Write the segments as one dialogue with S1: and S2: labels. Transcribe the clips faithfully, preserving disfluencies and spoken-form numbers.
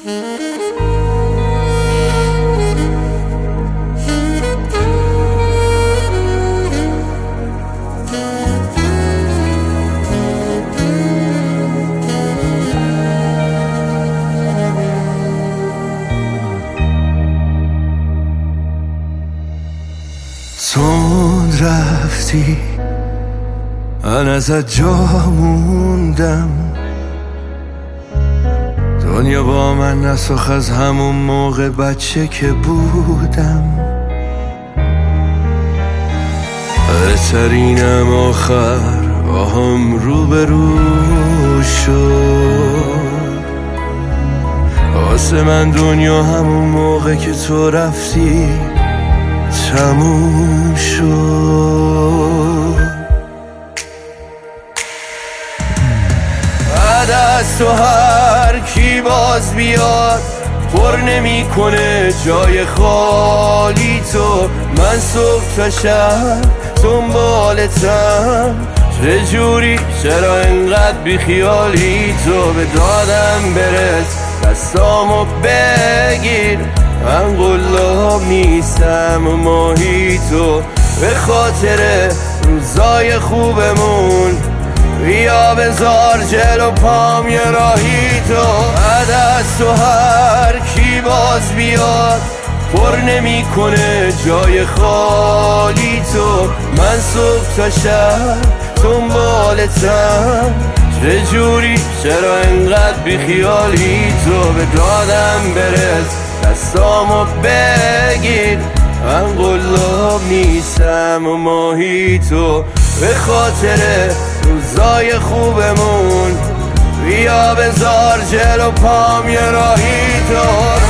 S1: تند رفتی من ازت جا موندم، دنیا با من نساخت از همون موقع بچه که بودم. بهترینم آخر با هم رو به رو شد. واسه من دنیا همون موقع که تو رفتی تموم شد. بعد از تو هر کی باز بیاد پر نمی کنه جای خالی تو. من صبح تا شب دنبالتم، چه جوری چرا اینقدر بی خیالی تو. به دادم برس دستامو بگیر، من قلاب نیستم و ماهی تو. به خاطر روزای خوبمون بیا بذار جلو پام یه راهی تو. بعد از تو هر کی باز بیاد پر نمی کنه جای خالی تو. من صبح تا شب دنبالتم، چه جوری چرا اینقدر بی خیالی تو. به دادم برس دستامو بگیر، من قلاب نیستم و ماهی تو. به خاطر روزای خوبمون بیا بذار جلو پام یه راهی تو.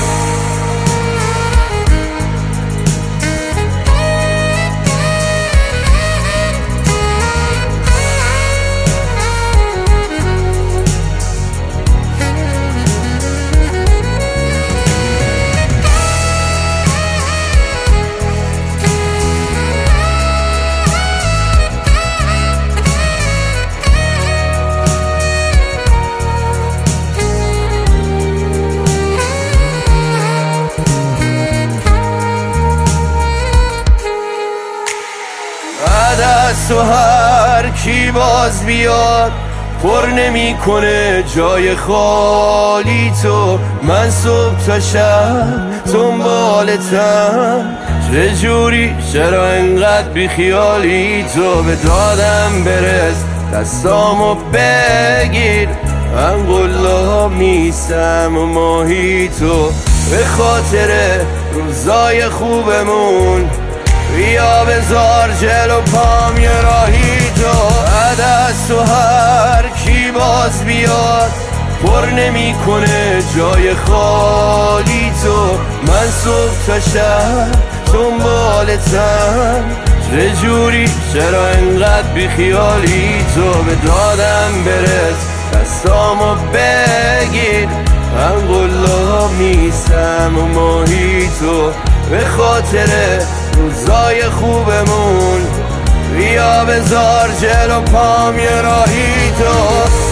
S1: از تو هر کی باز بیاد پر نمی کنه جای خالی تو. من صبح تا شب دنبالتم، چه جوری چرا اینقدر بی خیالی تو. به دادم برس دستامو بگیر، من قلاب نیستم و ماهی تو. به خاطر روزای خوبمون بیا بذار جلو پام یه راهی تو. بعد از تو هر کی باز بیاد پر نمی کنه جای خالی تو. من صبح تا شب دنبالتم، چه جوری چرا اینقدر بی خیالی تو. به دادم برس دستامو بگیر، من قلاب نیستم و ماهی تو. به خاطر روزای خوبمون بیا بذار جلو پام یه راهی تو.